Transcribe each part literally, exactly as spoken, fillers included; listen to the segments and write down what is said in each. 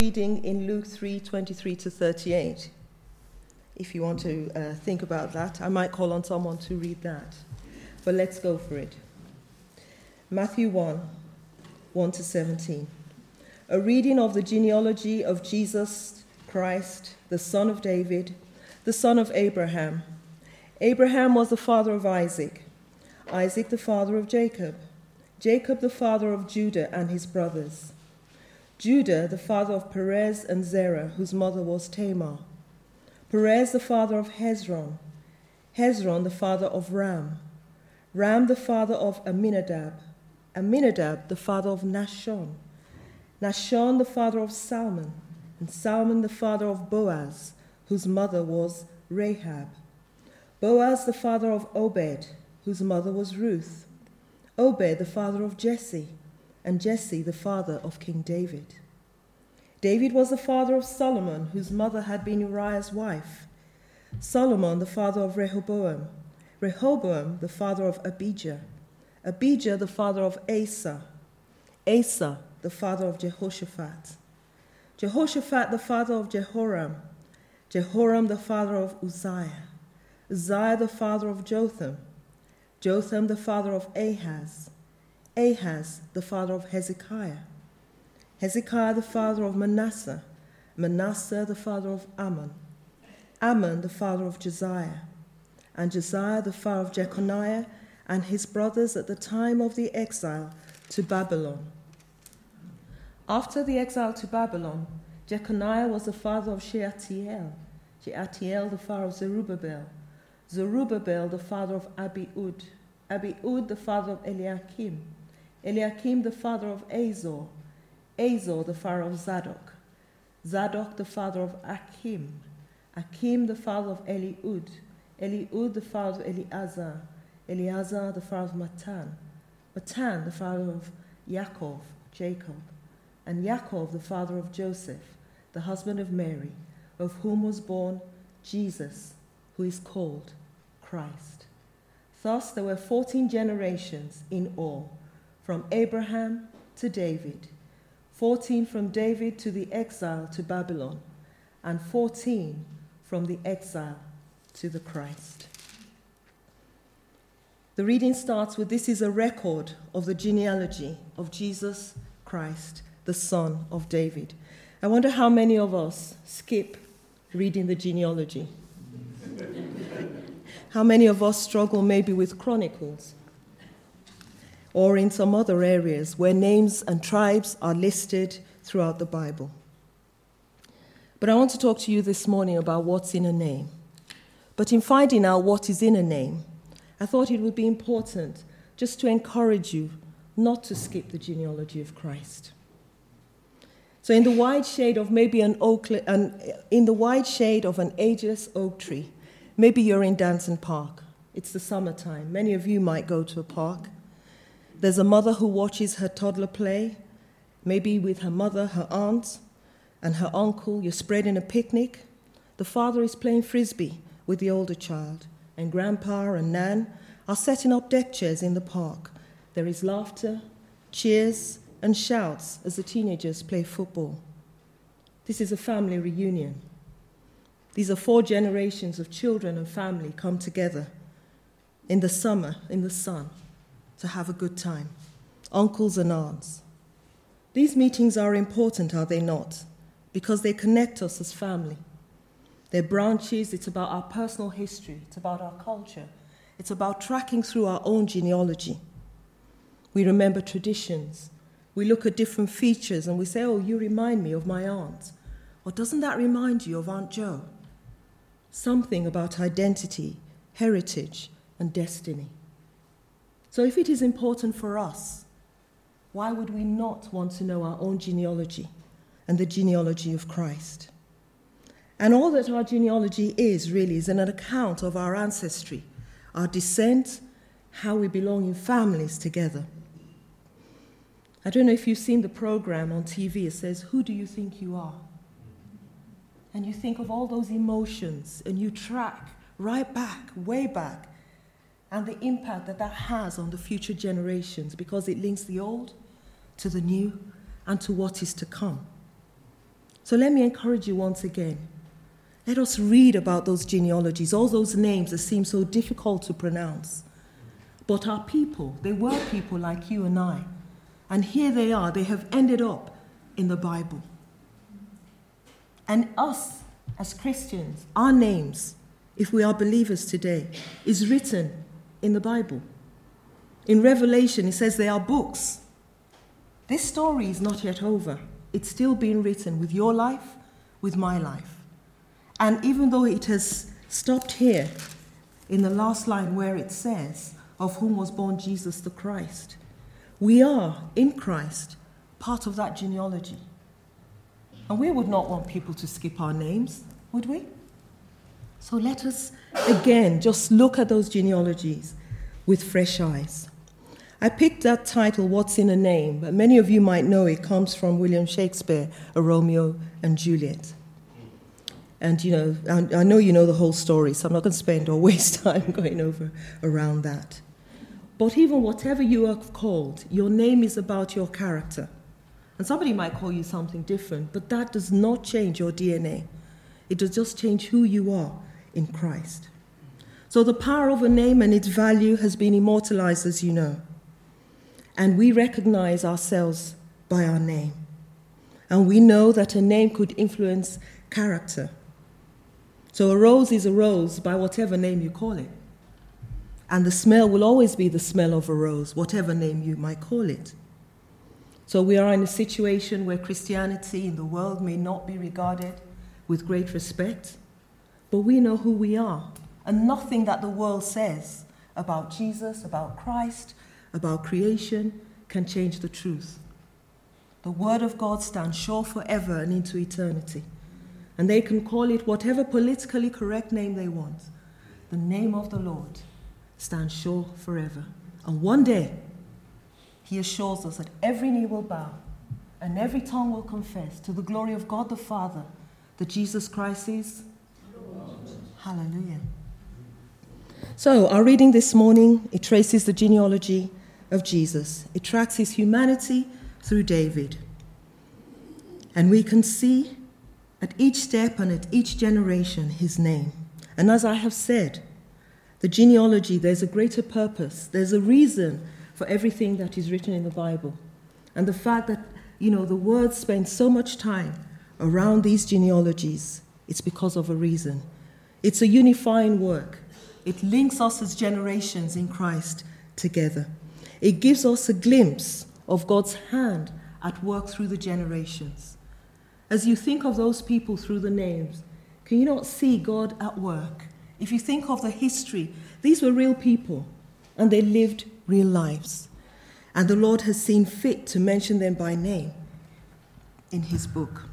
Reading in Luke three twenty-three to thirty-eight. If you want to uh, think about that, I might call on someone to read that. But let's go for it. Matthew one, one to seventeen. A reading of the genealogy of Jesus Christ, the son of David, the son of Abraham. Abraham was the father of Isaac, Isaac the father of Jacob, Jacob the father of Judah and his brothers, Judah the father of Perez and Zerah, whose mother was Tamar, Perez the father of Hezron, Hezron the father of Ram, Ram the father of Amminadab, Amminadab the father of Nahshon, Nahshon the father of Salmon, and Salmon the father of Boaz, whose mother was Rahab, Boaz the father of Obed, whose mother was Ruth, Obed the father of Jesse, and Jesse the father of King David. David was the father of Solomon, whose mother had been Uriah's wife, Solomon the father of Rehoboam, Rehoboam the father of Abijah, Abijah the father of Asa, Asa the father of Jehoshaphat, Jehoshaphat the father of Jehoram, Jehoram the father of Uzziah, Uzziah the father of Jotham, Jotham the father of Ahaz, Ahaz the father of Hezekiah, Hezekiah the father of Manasseh, Manasseh the father of Ammon, Ammon the father of Josiah, and Josiah the father of Jeconiah and his brothers at the time of the exile to Babylon. After the exile to Babylon, Jeconiah was the father of Shealtiel, Shealtiel the father of Zerubbabel, Zerubbabel the father of Abiud, Abiud the father of Eliakim, Eliakim the father of Azor, Azor the father of Zadok, Zadok the father of Achim, Achim the father of Eliud, Eliud the father of Eleazar, Eleazar the father of Matan, Matan the father of Yaakov, Jacob, and Yaakov the father of Joseph, the husband of Mary, of whom was born Jesus, who is called Christ. Thus there were fourteen generations in all, from Abraham to David, fourteen from David to the exile to Babylon, and fourteen from the exile to the Christ. The reading starts with, "This is a record of the genealogy of Jesus Christ, the son of David." I wonder how many of us skip reading the genealogy. How many of us struggle maybe with Chronicles or in some other areas where names and tribes are listed throughout the Bible. But I want to talk to you this morning about what's in a name. But in finding out what is in a name, I thought it would be important just to encourage you not to skip the genealogy of Christ. So in the wide shade of maybe an oak, an, in the wide shade of an ageless oak tree, maybe you're in Danson Park. It's the summertime. Many of you might go to a park. There's a mother who watches her toddler play, maybe with her mother, her aunt, and her uncle. You're spreading a picnic. The father is playing frisbee with the older child, and grandpa and nan are setting up deck chairs in the park. There is laughter, cheers, and shouts as the teenagers play football. This is a family reunion. These are four generations of children and family come together in the summer, in the sun, to have a good time. Uncles and aunts. These meetings are important, are they not? Because they connect us as family. They're branches, it's about our personal history, it's about our culture, it's about tracking through our own genealogy. We remember traditions. We look at different features and we say, "Oh, you remind me of my aunt." Or doesn't that remind you of Aunt Jo? Something about identity, heritage, and destiny. So if it is important for us, why would we not want to know our own genealogy and the genealogy of Christ? And all that our genealogy is really is an account of our ancestry, our descent, how we belong in families together. I don't know if you've seen the program on T V. It says, "Who do you think you are?" And you think of all those emotions and you track right back, way back, and the impact that that has on the future generations because it links the old to the new and to what is to come. So let me encourage you once again. Let us read about those genealogies, all those names that seem so difficult to pronounce. But our people, they were people like you and I. And here they are, they have ended up in the Bible. And us, as Christians, our names, if we are believers today, is written in the Bible. In Revelation, it says they are books. This story is not yet over. It's still being written with your life, with my life. And even though it has stopped here in the last line where it says, of whom was born Jesus the Christ, we are, in Christ, part of that genealogy. And we would not want people to skip our names, would we? So let us, again, just look at those genealogies with fresh eyes. I picked that title, What's in a Name, but many of you might know it comes from William Shakespeare, A Romeo and Juliet. And, you know, I, I know you know the whole story, so I'm not going to spend or waste time going over around that. But even whatever you are called, your name is about your character. And somebody might call you something different, but that does not change your D N A. It does just change who you are in Christ. So the power of a name and its value has been immortalized, as you know. And we recognize ourselves by our name. And we know that a name could influence character. So a rose is a rose by whatever name you call it. And the smell will always be the smell of a rose, whatever name you might call it. So we are in a situation where Christianity in the world may not be regarded with great respect, but we know who we are. And nothing that the world says about Jesus, about Christ, about creation can change the truth. The Word of God stands sure forever and into eternity. And they can call it whatever politically correct name they want. The name of the Lord stands sure forever. And one day, he assures us that every knee will bow and every tongue will confess to the glory of God the Father that Jesus Christ is Lord. Hallelujah. So our reading this morning, it traces the genealogy of Jesus. It tracks his humanity through David. And we can see at each step and at each generation his name. And as I have said, the genealogy, there's a greater purpose. There's a reason for everything that is written in the Bible. And the fact that, you know, the word spends so much time around these genealogies, it's because of a reason. It's a unifying work. It links us as generations in Christ together. It gives us a glimpse of God's hand at work through the generations. As you think of those people through the names, can you not see God at work? If you think of the history, these were real people, and they lived real lives. And the Lord has seen fit to mention them by name in his book.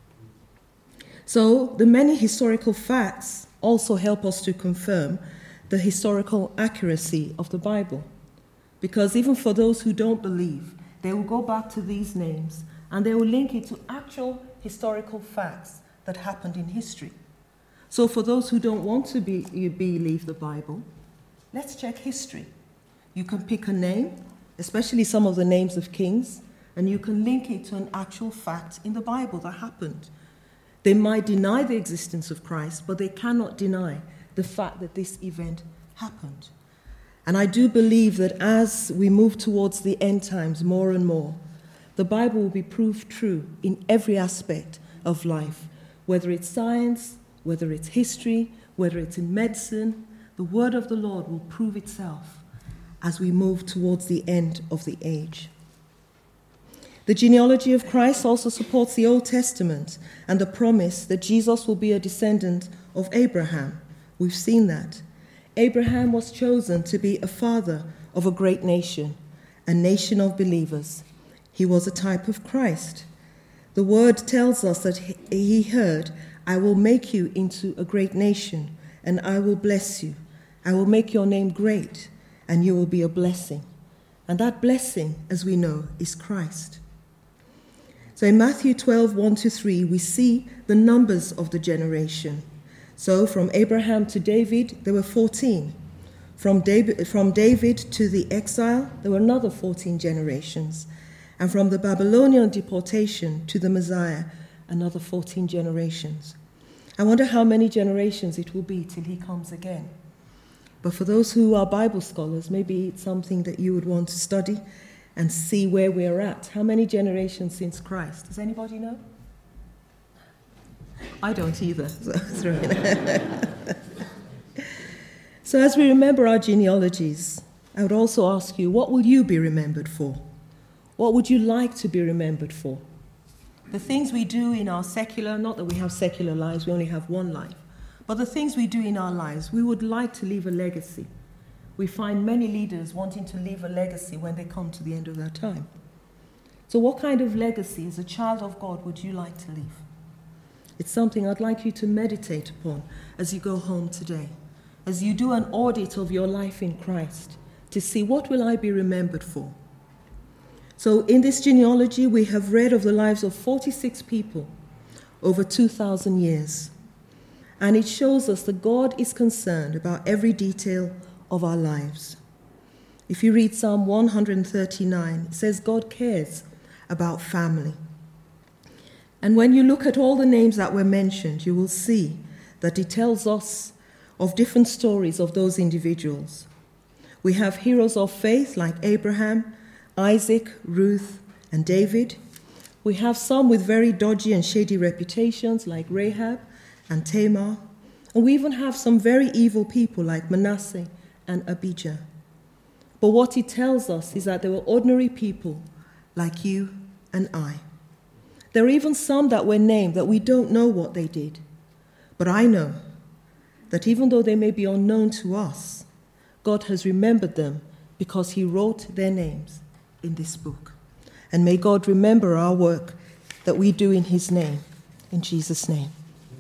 So the many historical facts also help us to confirm the historical accuracy of the Bible. Because even for those who don't believe, they will go back to these names and they will link it to actual historical facts that happened in history. So for those who don't want to be, believe the Bible, let's check history. You can pick a name, especially some of the names of kings, and you can link it to an actual fact in the Bible that happened. They might deny the existence of Christ, but they cannot deny the fact that this event happened. And I do believe that as we move towards the end times more and more, the Bible will be proved true in every aspect of life, whether it's science, whether it's history, whether it's in medicine. The word of the Lord will prove itself as we move towards the end of the age. The genealogy of Christ also supports the Old Testament and the promise that Jesus will be a descendant of Abraham. We've seen that. Abraham was chosen to be a father of a great nation, a nation of believers. He was a type of Christ. The word tells us that he heard, I will make you into a great nation, and I will bless you. I will make your name great, and you will be a blessing. And that blessing, as we know, is Christ. So in Matthew twelve, one to three, we see the numbers of the generation. So from Abraham to David, there were fourteen. From David, from David to the exile, there were another fourteen generations. And from the Babylonian deportation to the Messiah, another fourteen generations. I wonder how many generations it will be till he comes again. But for those who are Bible scholars, maybe it's something that you would want to study and see where we're at. How many generations since Christ? Does anybody know? I don't either. So, so as we remember our genealogies, I would also ask you, what will you be remembered for? What would you like to be remembered for? The things we do in our secular, not that we have secular lives, we only have one life, but the things we do in our lives, we would like to leave a legacy. We find many leaders wanting to leave a legacy when they come to the end of their time. So what kind of legacy as a child of God would you like to leave? It's something I'd like you to meditate upon as you go home today, as you do an audit of your life in Christ, to see what will I be remembered for. So in this genealogy, we have read of the lives of forty-six people over two thousand years. And it shows us that God is concerned about every detail of our lives. If you read Psalm one thirty-nine, it says God cares about family. And when you look at all the names that were mentioned, you will see that it tells us of different stories of those individuals. We have heroes of faith like Abraham, Isaac, Ruth, and David. We have some with very dodgy and shady reputations like Rahab and Tamar. And we even have some very evil people like Manasseh and Abijah. But what it tells us is that they were ordinary people like you and I. There are even some that were named that we don't know what they did. But I know that even though they may be unknown to us, God has remembered them because he wrote their names in this book. And may God remember our work that we do in his name, in Jesus' name.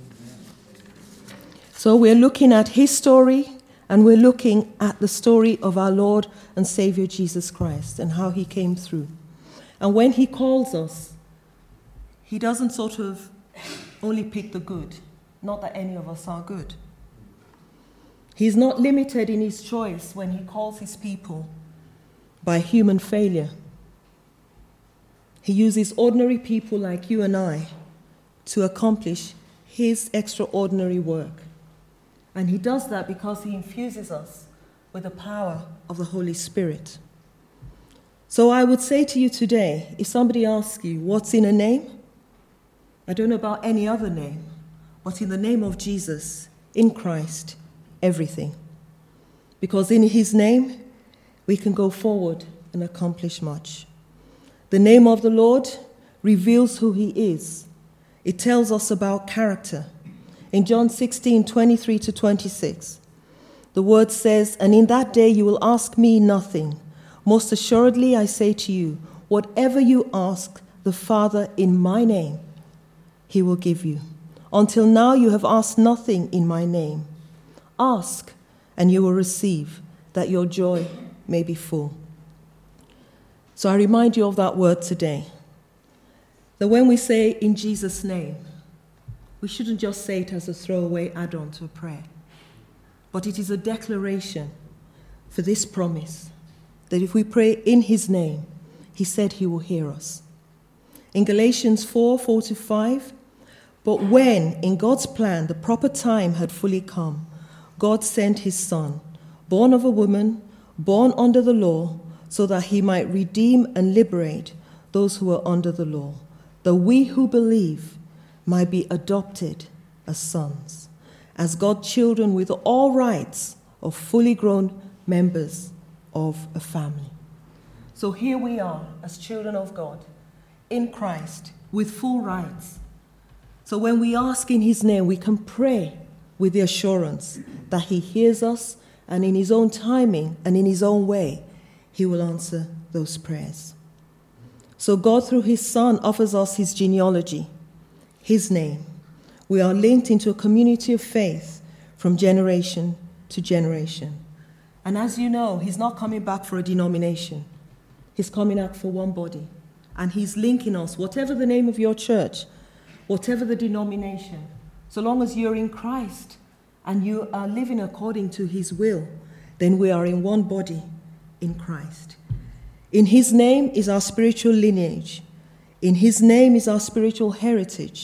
So we're looking at his story, and we're looking at the story of our Lord and Savior Jesus Christ and how he came through. And when he calls us, he doesn't sort of only pick the good, not that any of us are good. He's not limited in his choice when he calls his people by human failure. He uses ordinary people like you and I to accomplish his extraordinary work. And he does that because he infuses us with the power of the Holy Spirit. So I would say to you today, if somebody asks you, what's in a name? I don't know about any other name, but in the name of Jesus, in Christ, everything. Because in his name, we can go forward and accomplish much. The name of the Lord reveals who he is. It tells us about character. In John sixteen, twenty-three to twenty-six, the word says, "And in that day you will ask me nothing. Most assuredly I say to you, whatever you ask the Father in my name, he will give you. Until now you have asked nothing in my name. Ask, and you will receive, that your joy may be full." So I remind you of that word today, that when we say in Jesus' name, we shouldn't just say it as a throwaway add-on to a prayer, but it is a declaration for this promise, that if we pray in his name, he said he will hear us. In Galatians four, four to five, "But when, in God's plan, the proper time had fully come, God sent his Son, born of a woman, born under the law, so that he might redeem and liberate those who were under the law, that we who believe might be adopted as sons, as God's children with all rights of fully grown members of a family." So here we are as children of God, in Christ, with full rights. So when we ask in his name, we can pray with the assurance that he hears us, and in his own timing and in his own way, he will answer those prayers. So God, through his Son, offers us his genealogy, his name. We are linked into a community of faith from generation to generation. And as you know, he's not coming back for a denomination. He's coming back for one body. And he's linking us, whatever the name of your church, whatever the denomination, so long as you're in Christ and you are living according to his will, then we are in one body in Christ. In his name is our spiritual lineage. In his name is our spiritual heritage.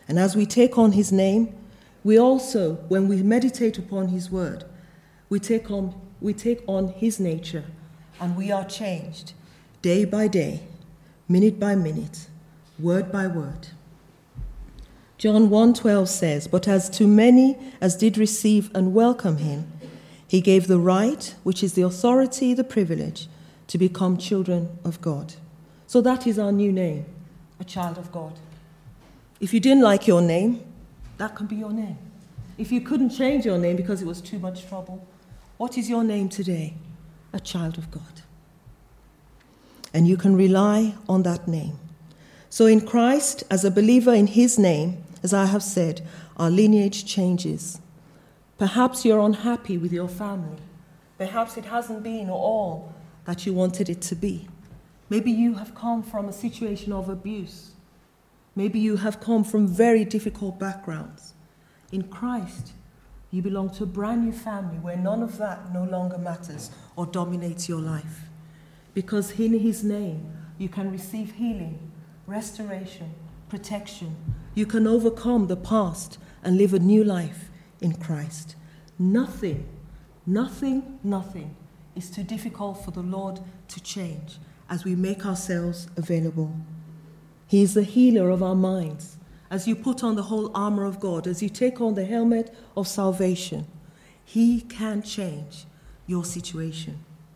And as we take on his name, we also, when we meditate upon his word, we take on, we take on his nature, and we are changed day by day, minute by minute, word by word. John one twelve says, "But as to many as did receive and welcome him, he gave the right," which is the authority, the privilege, "to become children of God." So that is our new name, a child of God. If you didn't like your name, that can be your name. If you couldn't change your name because it was too much trouble, what is your name today? A child of God. And you can rely on that name. So in Christ, as a believer in his name, as I have said, our lineage changes. Perhaps you're unhappy with your family. Perhaps it hasn't been all that you wanted it to be. Maybe you have come from a situation of abuse. Maybe you have come from very difficult backgrounds. In Christ, you belong to a brand new family where none of that no longer matters or dominates your life. Because in his name, you can receive healing, restoration, protection. You can overcome the past and live a new life in Christ. Nothing, nothing, nothing is too difficult for the Lord to change as we make ourselves available. He is the healer of our minds. As you put on the whole armor of God, as you take on the helmet of salvation, he can change your situation.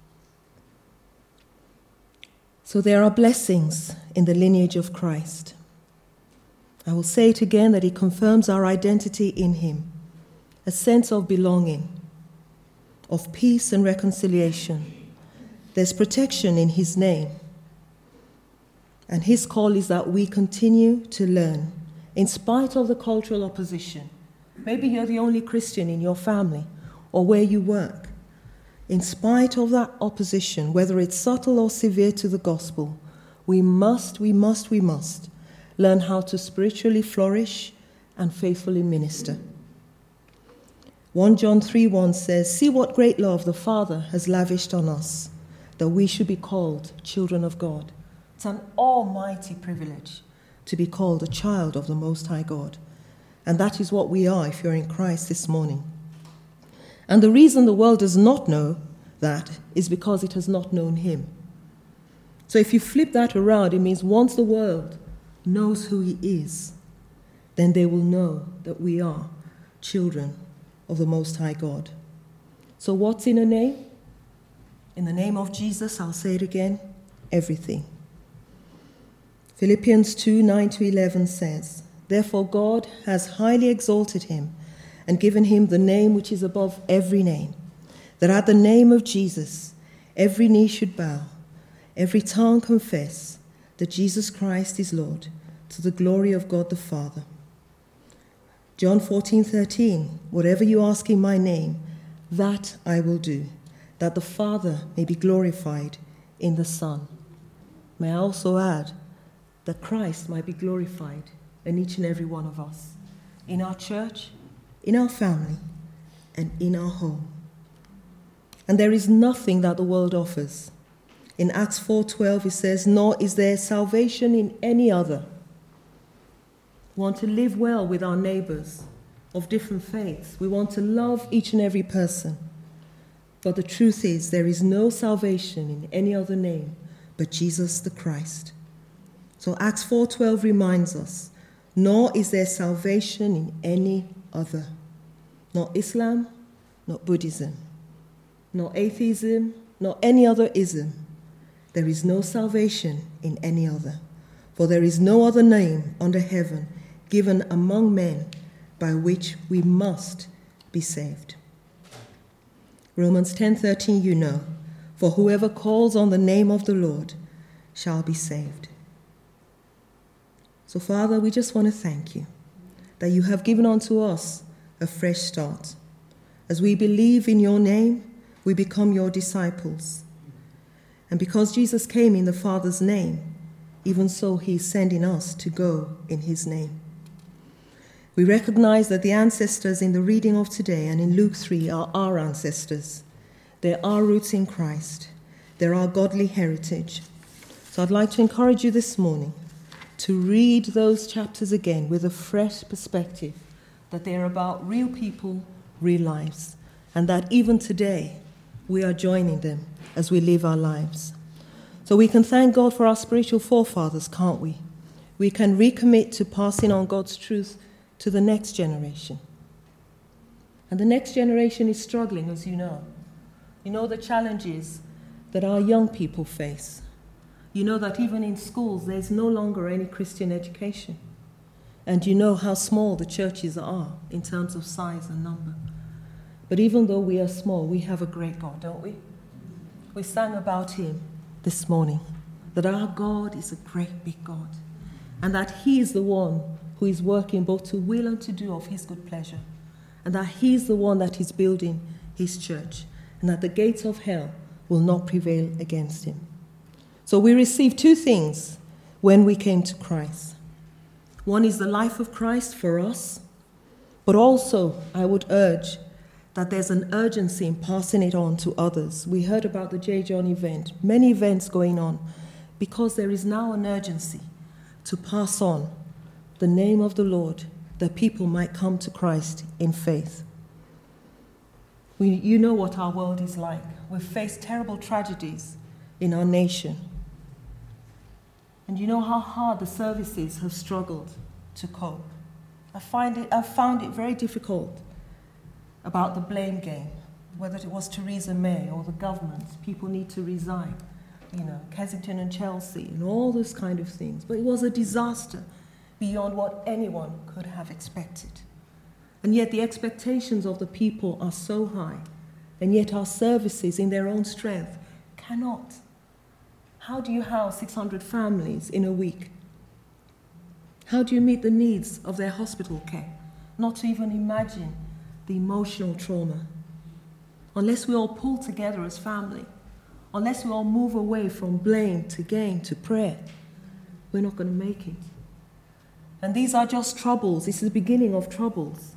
So there are blessings in the lineage of Christ. I will say it again, that he confirms our identity in him, a sense of belonging, of peace and reconciliation. There's protection in his name. And his call is that we continue to learn, in spite of the cultural opposition. Maybe you're the only Christian in your family or where you work. In spite of that opposition, whether it's subtle or severe to the gospel, we must, we must, we must learn how to spiritually flourish and faithfully minister. First John three one says, "See what great love the Father has lavished on us, that we should be called children of God." It's an almighty privilege to be called a child of the Most High God. And that is what we are if you're in Christ this morning. And the reason the world does not know that is because it has not known him. So if you flip that around, it means once the world knows who he is, then they will know that we are children of the Most High God. So what's in a name? In the name of Jesus, I'll say it again, everything. Philippians two nine to eleven says, "Therefore God has highly exalted him and given him the name which is above every name, that at the name of Jesus every knee should bow, every tongue confess that Jesus Christ is Lord, to the glory of God the Father." John fourteen thirteen, "Whatever you ask in my name, that I will do, that the Father may be glorified in the Son." May I also add that Christ might be glorified in each and every one of us, in our church, in our family, and in our home. And there is nothing that the world offers. In Acts four twelve it says, "Nor is there salvation in any other." We want to live well with our neighbors of different faiths. We want to love each and every person. But the truth is, there is no salvation in any other name but Jesus the Christ. So Acts four twelve reminds us, "Nor is there salvation in any other." Not Islam, not Buddhism, not atheism, not any other ism. There is no salvation in any other. For there is no other name under heaven given among men by which we must be saved. Romans ten thirteen, you know, "For whoever calls on the name of the Lord shall be saved." So, Father, we just want to thank you that you have given unto us a fresh start. As we believe in your name, we become your disciples. And because Jesus came in the Father's name, even so he is sending us to go in his name. We recognize that the ancestors in the reading of today and in Luke three are our ancestors. They're our roots in Christ. They're our godly heritage. So I'd like to encourage you this morning to read those chapters again with a fresh perspective, that they're about real people, real lives, and that even today we are joining them as we live our lives. So we can thank God for our spiritual forefathers, can't we? We can recommit to passing on God's truth to the next generation. And the next generation is struggling, as you know. You know the challenges that our young people face. You know that even in schools there's no longer any Christian education. And you know how small the churches are in terms of size and number. But even though we are small, we have a great God, don't we? We sang about him this morning, that our God is a great big God, and that he is the one who is working both to will and to do of his good pleasure, and that he is the one that is building his church, and that the gates of hell will not prevail against him. So we received two things when we came to Christ. One is the life of Christ for us, but also I would urge that there's an urgency in passing it on to others. We heard about the J. John event, many events going on, because there is now an urgency to pass on the name of the Lord, that people might come to Christ in faith. We, you know what our world is like. We've faced terrible tragedies in our nation. And you know how hard the services have struggled to cope. I find it, I've found it very difficult about the blame game, whether it was Theresa May or the government. People need to resign, you know, Kensington and Chelsea and all those kind of things. But it was a disaster beyond what anyone could have expected. And yet the expectations of the people are so high, and yet our services in their own strength cannot. How do you house six hundred families in a week? How do you meet the needs of their hospital care? Not to even imagine the emotional trauma. Unless we all pull together as family, unless we all move away from blame to gain to prayer, we're not going to make it. And these are just troubles. This is the beginning of troubles.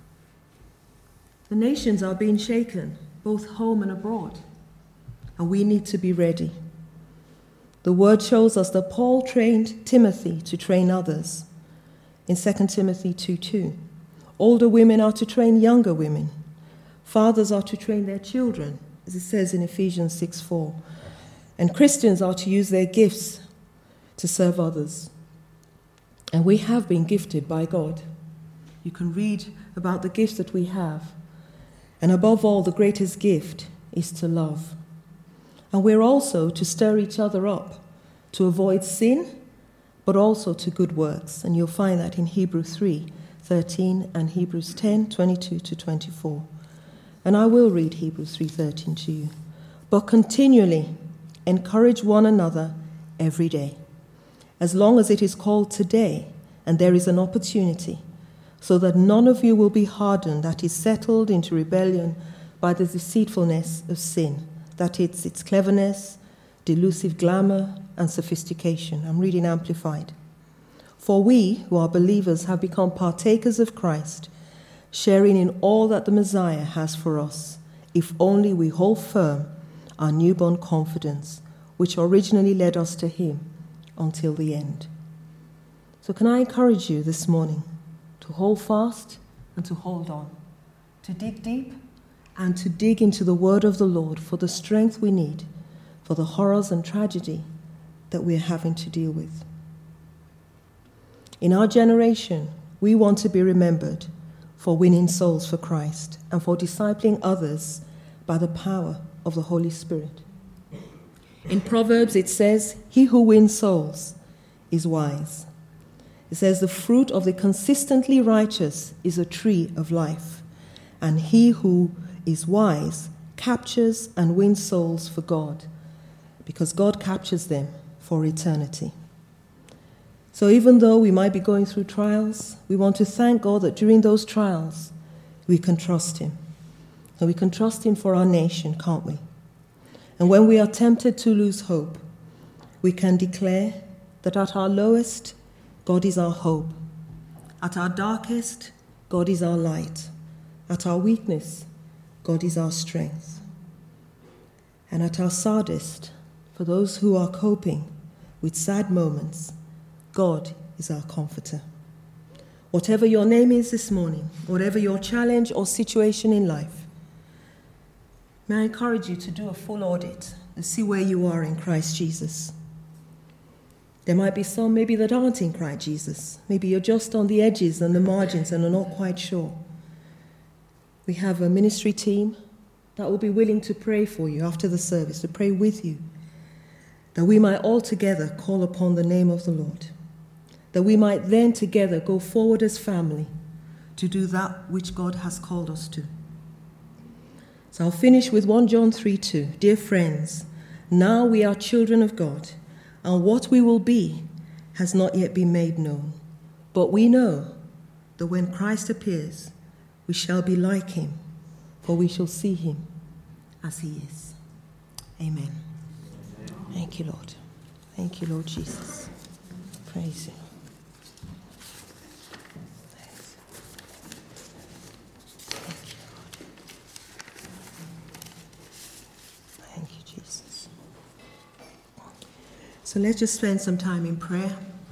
The nations are being shaken, both home and abroad, and we need to be ready. The word shows us that Paul trained Timothy to train others in Second Timothy two two. Older women are to train younger women. Fathers are to train their children, as it says in Ephesians six four. And Christians are to use their gifts to serve others. And we have been gifted by God. You can read about the gifts that we have. And above all, the greatest gift is to love. And we're also to stir each other up, to avoid sin, but also to good works. And you'll find that in Hebrews three thirteen and Hebrews ten twenty-two to twenty-four. And I will read Hebrews three thirteen to you. But continually encourage one another every day, as long as it is called today, and there is an opportunity, so that none of you will be hardened, that is settled into rebellion by the deceitfulness of sin, that it's its cleverness, delusive glamour, and sophistication. I'm reading Amplified. For we, who are believers, have become partakers of Christ, sharing in all that the Messiah has for us, if only we hold firm our newborn confidence, which originally led us to him until the end. So can I encourage you this morning to hold fast and to hold on, to dig deep and to dig into the word of the Lord for the strength we need for the horrors and tragedy that we're having to deal with. In our generation, we want to be remembered for winning souls for Christ and for discipling others by the power of the Holy Spirit. In Proverbs it says, he who wins souls is wise. It says, the fruit of the consistently righteous is a tree of life, and he who is wise captures and wins souls for God, because God captures them for eternity. So even though we might be going through trials, we want to thank God that during those trials, we can trust him. And we can trust him for our nation, can't we? And when we are tempted to lose hope, we can declare that at our lowest, God is our hope. At our darkest, God is our light. At our weakness, God is our strength. And at our saddest, for those who are coping with sad moments, God is our comforter. Whatever your name is this morning, whatever your challenge or situation in life, may I encourage you to do a full audit and see where you are in Christ Jesus. There might be some maybe that aren't in Christ Jesus. Maybe you're just on the edges and the margins and are not quite sure. We have a ministry team that will be willing to pray for you after the service, to pray with you, that we might all together call upon the name of the Lord, that we might then together go forward as family to do that which God has called us to. So I'll finish with First John three two. Dear friends, now we are children of God, and what we will be has not yet been made known. But we know that when Christ appears, we shall be like him, for we shall see him as he is. Amen. Thank you, Lord. Thank you, Lord Jesus. Praise you. Thank you, Lord. Thank you, Jesus. So let's just spend some time in prayer.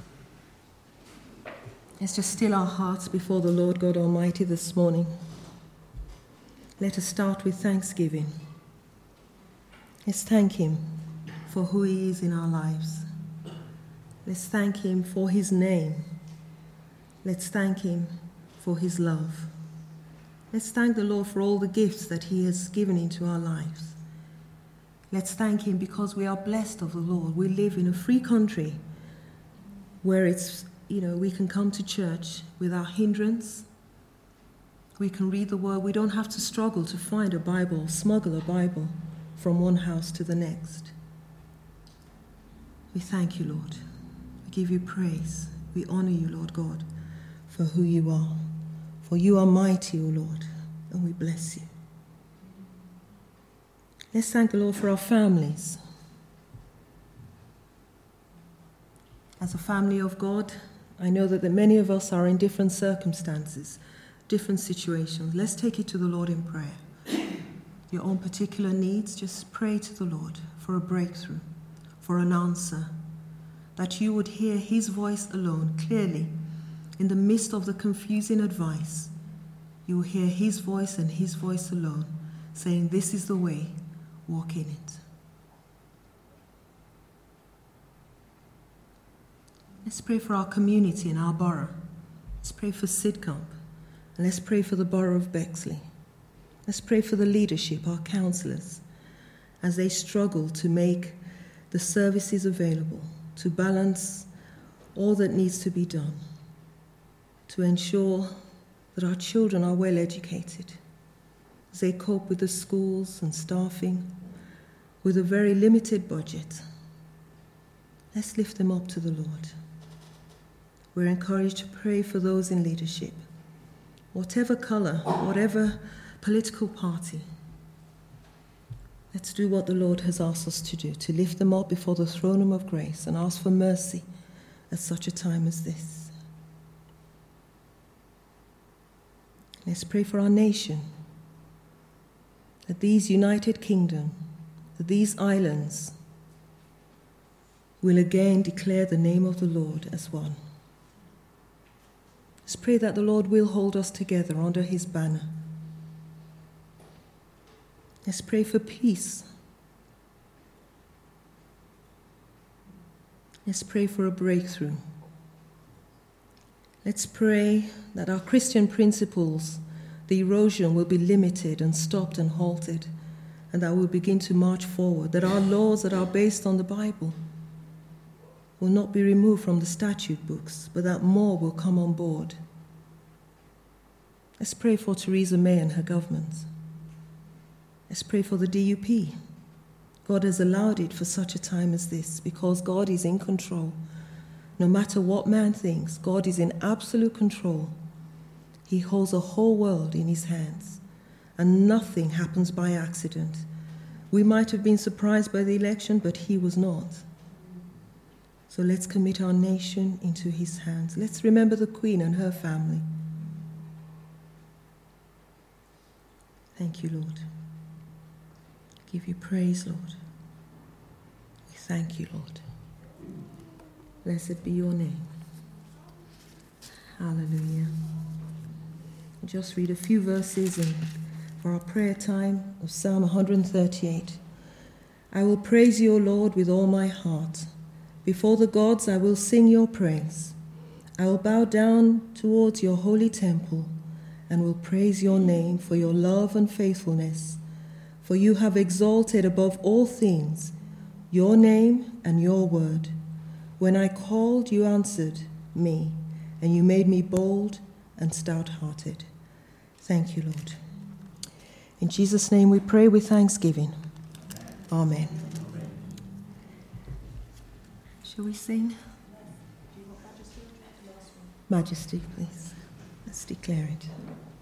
Let's just still our hearts before the Lord God Almighty this morning. Let us start with thanksgiving. Let's thank him for who he is in our lives. Let's thank him for his name. Let's thank him for his love. Let's thank the Lord for all the gifts that he has given into our lives. Let's thank him because we are blessed of the Lord. We live in a free country where it's, you know, we can come to church without hindrance. We can read the word. We don't have to struggle to find a Bible, smuggle a Bible from one house to the next. We thank you, Lord. We give you praise. We honor you, Lord God, for who you are. For you are mighty, O Lord, and we bless you. Let's thank the Lord for our families. As a family of God, I know that many of us are in different circumstances, different situations. Let's take it to the Lord in prayer. Your own particular needs, just pray to the Lord for a breakthrough, for an answer, that you would hear his voice alone clearly in the midst of the confusing advice. You will hear his voice and his voice alone saying, this is the way, walk in it. Let's pray for our community and our borough. Let's pray for Sidcombe. And let's pray for the borough of Bexley. Let's pray for the leadership, our councillors, as they struggle to make the services available, to balance all that needs to be done, to ensure that our children are well educated, as they cope with the schools and staffing with a very limited budget. Let's lift them up to the Lord. We're encouraged to pray for those in leadership, whatever colour, whatever political party. Let's do what the Lord has asked us to do, to lift them up before the throne room of grace and ask for mercy at such a time as this. Let's pray for our nation, that these United Kingdom, that these islands will again declare the name of the Lord as one. Let's pray that the Lord will hold us together under his banner. Let's pray for peace. Let's pray for a breakthrough. Let's pray that our Christian principles, the erosion will be limited and stopped and halted, and that we'll begin to march forward, that our laws that are based on the Bible will not be removed from the statute books, but that more will come on board. Let's pray for Theresa May and her government. Let's pray for the D U P. God has allowed it for such a time as this because God is in control. No matter what man thinks, God is in absolute control. He holds a whole world in his hands, and nothing happens by accident. We might have been surprised by the election, but he was not. So let's commit our nation into his hands. Let's remember the Queen and her family. Thank you, Lord. Give you praise, Lord. We thank you, Lord. Blessed be your name. Hallelujah. I'll just read a few verses in, for our prayer time of Psalm one thirty-eight. I will praise you, O Lord, with all my heart. Before the gods I will sing your praise. I will bow down towards your holy temple and will praise your name for your love and faithfulness. For you have exalted above all things your name and your word. When I called, you answered me, and you made me bold and stout-hearted. Thank you, Lord. In Jesus' name we pray with thanksgiving. Amen. Amen. Shall we sing? Majesty, please. Let's declare it.